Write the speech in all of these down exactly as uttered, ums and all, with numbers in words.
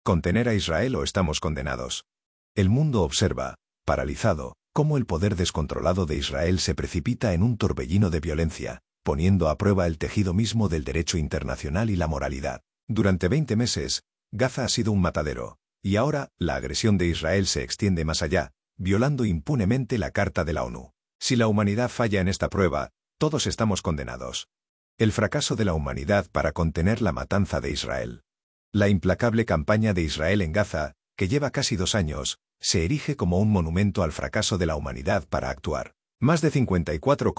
¿Contener a Israel o estamos condenados? El mundo observa, paralizado, cómo el poder descontrolado de Israel se precipita en un torbellino de violencia, poniendo a prueba el tejido mismo del derecho internacional y la moralidad. Durante veinte meses, Gaza ha sido un matadero, y ahora la agresión de Israel se extiende más allá, violando impunemente la Carta de la ONU. Si la humanidad falla en esta prueba, todos estamos condenados. El fracaso de la humanidad para contener la matanza de Israel. La implacable campaña de Israel en Gaza, que lleva casi dos años, se erige como un monumento al fracaso de la humanidad para actuar. Más de cincuenta y cuatro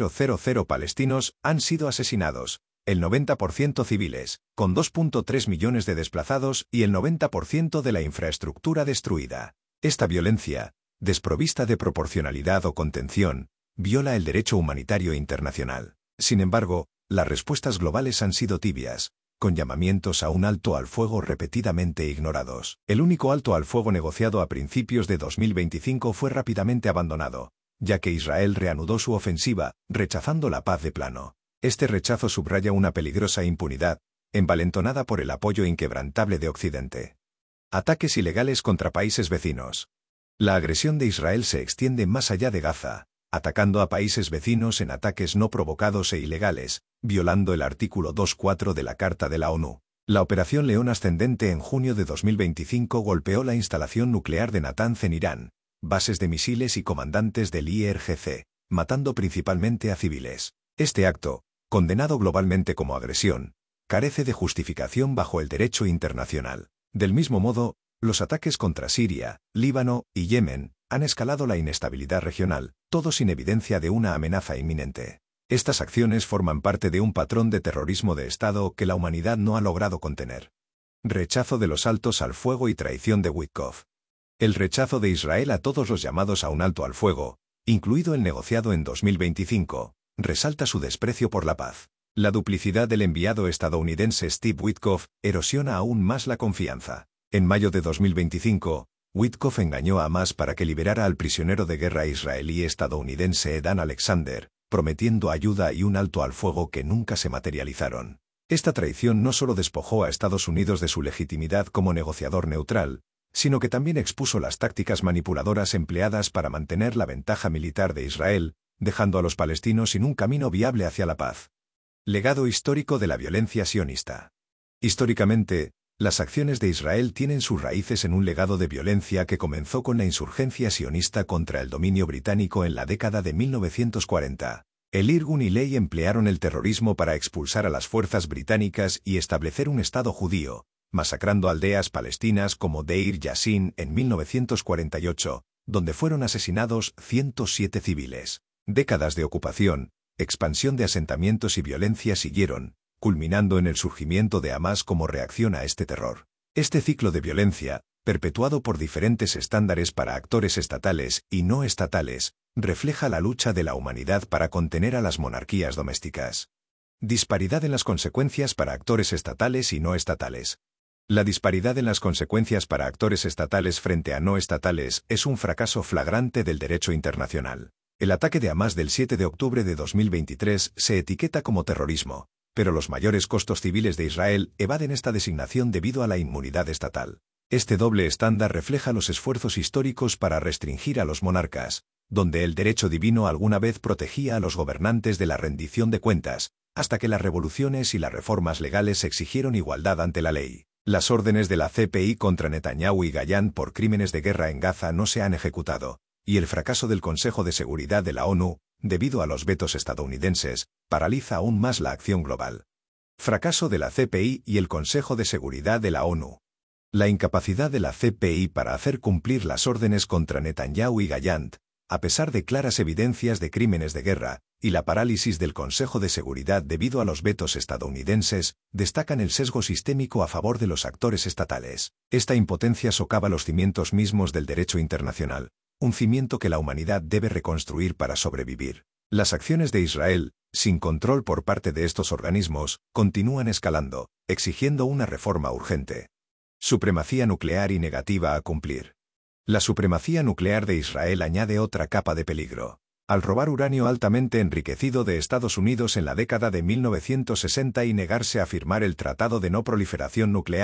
mil palestinos han sido asesinados, el noventa por ciento civiles, con dos punto tres millones de desplazados y el noventa por ciento de la infraestructura destruida. Esta violencia, desprovista de proporcionalidad o contención, viola el derecho humanitario internacional. Sin embargo, las respuestas globales han sido tibias, con llamamientos a un alto al fuego repetidamente ignorados. El único alto al fuego negociado a principios de dos mil veinticinco fue rápidamente abandonado, ya que Israel reanudó su ofensiva, rechazando la paz de plano. Este rechazo subraya una peligrosa impunidad, envalentonada por el apoyo inquebrantable de Occidente. Ataques ilegales contra países vecinos. La agresión de Israel se extiende más allá de Gaza, atacando a países vecinos en ataques no provocados e ilegales, violando el artículo dos punto cuatro de la Carta de la ONU. La Operación León Ascendente en junio de dos mil veinticinco golpeó la instalación nuclear de Natanz en Irán, bases de misiles y comandantes del I R G C, matando principalmente a civiles. Este acto, condenado globalmente como agresión, carece de justificación bajo el derecho internacional. Del mismo modo, los ataques contra Siria, Líbano y Yemen han escalado la inestabilidad regional, todo sin evidencia de una amenaza inminente. Estas acciones forman parte de un patrón de terrorismo de Estado que la humanidad no ha logrado contener. Rechazo de los altos al fuego y traición de Witkoff. El rechazo de Israel a todos los llamados a un alto al fuego, incluido el negociado en dos mil veinticinco, resalta su desprecio por la paz. La duplicidad del enviado estadounidense Steve Witkoff erosiona aún más la confianza. En mayo de dos mil veinticinco, Witkoff engañó a Hamas para que liberara al prisionero de guerra israelí estadounidense Dan Alexander, prometiendo ayuda y un alto al fuego que nunca se materializaron. Esta traición no solo despojó a Estados Unidos de su legitimidad como negociador neutral, sino que también expuso las tácticas manipuladoras empleadas para mantener la ventaja militar de Israel, dejando a los palestinos sin un camino viable hacia la paz. Legado histórico de la violencia sionista. Históricamente, las acciones de Israel tienen sus raíces en un legado de violencia que comenzó con la insurgencia sionista contra el dominio británico en la década de mil novecientos cuarenta. El Irgun y Ley emplearon el terrorismo para expulsar a las fuerzas británicas y establecer un Estado judío, masacrando aldeas palestinas como Deir Yassin en mil novecientos cuarenta y ocho, donde fueron asesinados ciento siete civiles. Décadas de ocupación, expansión de asentamientos y violencia siguieron, culminando en el surgimiento de Hamas como reacción a este terror. Este ciclo de violencia, perpetuado por diferentes estándares para actores estatales y no estatales, refleja la lucha de la humanidad para contener a las monarquías domésticas. Disparidad en las consecuencias para actores estatales y no estatales. La disparidad en las consecuencias para actores estatales frente a no estatales es un fracaso flagrante del derecho internacional. El ataque de Hamas del siete de octubre de dos mil veintitrés se etiqueta como terrorismo, pero los mayores costos civiles de Israel evaden esta designación debido a la inmunidad estatal. Este doble estándar refleja los esfuerzos históricos para restringir a los monarcas, donde el derecho divino alguna vez protegía a los gobernantes de la rendición de cuentas, hasta que las revoluciones y las reformas legales exigieron igualdad ante la ley. Las órdenes de la C P I contra Netanyahu y Gallant por crímenes de guerra en Gaza no se han ejecutado, y el fracaso del Consejo de Seguridad de la ONU, debido a los vetos estadounidenses, paraliza aún más la acción global. Fracaso de la C P I y el Consejo de Seguridad de la ONU. La incapacidad de la C P I para hacer cumplir las órdenes contra Netanyahu y Gallant, a pesar de claras evidencias de crímenes de guerra, y la parálisis del Consejo de Seguridad debido a los vetos estadounidenses, destacan el sesgo sistémico a favor de los actores estatales. Esta impotencia socava los cimientos mismos del derecho internacional, un cimiento que la humanidad debe reconstruir para sobrevivir. Las acciones de Israel, sin control por parte de estos organismos, continúan escalando, exigiendo una reforma urgente. Supremacía nuclear y negativa a cumplir. La supremacía nuclear de Israel añade otra capa de peligro. Al robar uranio altamente enriquecido de Estados Unidos en la década de mil novecientos sesenta y negarse a firmar el Tratado de No Proliferación Nuclear,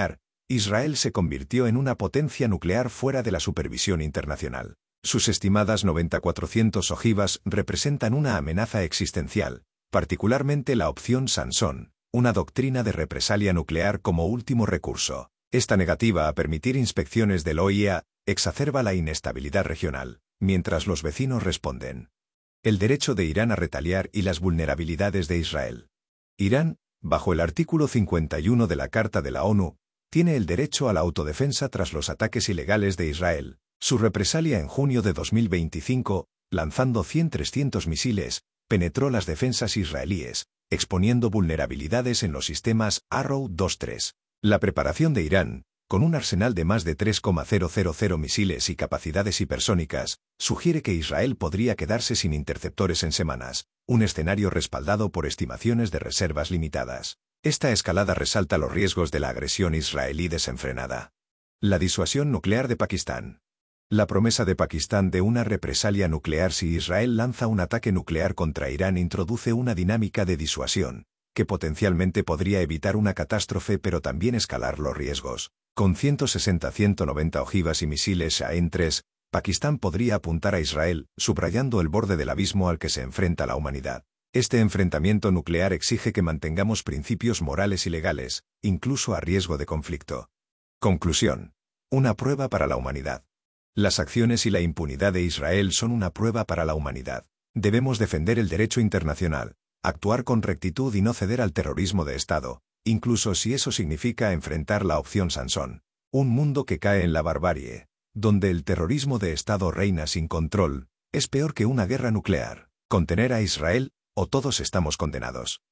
Israel se convirtió en una potencia nuclear fuera de la supervisión internacional. Sus estimadas noventa mil cuatrocientas ojivas representan una amenaza existencial, particularmente la opción Sansón, una doctrina de represalia nuclear como último recurso. Esta negativa a permitir inspecciones del O I A exacerba la inestabilidad regional, mientras los vecinos responden. El derecho de Irán a retaliar y las vulnerabilidades de Israel. Irán, bajo el artículo cincuenta y uno de la Carta de la ONU, tiene el derecho a la autodefensa tras los ataques ilegales de Israel. Su represalia en junio de dos mil veinticinco, lanzando cien a trescientos misiles, penetró las defensas israelíes, exponiendo vulnerabilidades en los sistemas Arrow dos tres. La preparación de Irán, con un arsenal de más de tres mil misiles y capacidades hipersónicas, sugiere que Israel podría quedarse sin interceptores en semanas, un escenario respaldado por estimaciones de reservas limitadas. Esta escalada resalta los riesgos de la agresión israelí desenfrenada. La disuasión nuclear de Pakistán. La promesa de Pakistán de una represalia nuclear si Israel lanza un ataque nuclear contra Irán introduce una dinámica de disuasión, que potencialmente podría evitar una catástrofe pero también escalar los riesgos. Con ciento sesenta a ciento noventa ojivas y misiles Shahen tres, Pakistán podría apuntar a Israel, subrayando el borde del abismo al que se enfrenta la humanidad. Este enfrentamiento nuclear exige que mantengamos principios morales y legales, incluso a riesgo de conflicto. Conclusión. Una prueba para la humanidad. Las acciones y la impunidad de Israel son una prueba para la humanidad. Debemos defender el derecho internacional, actuar con rectitud y no ceder al terrorismo de Estado, incluso si eso significa enfrentar la opción Sansón. Un mundo que cae en la barbarie, donde el terrorismo de Estado reina sin control, es peor que una guerra nuclear. Contener a Israel, o todos estamos condenados.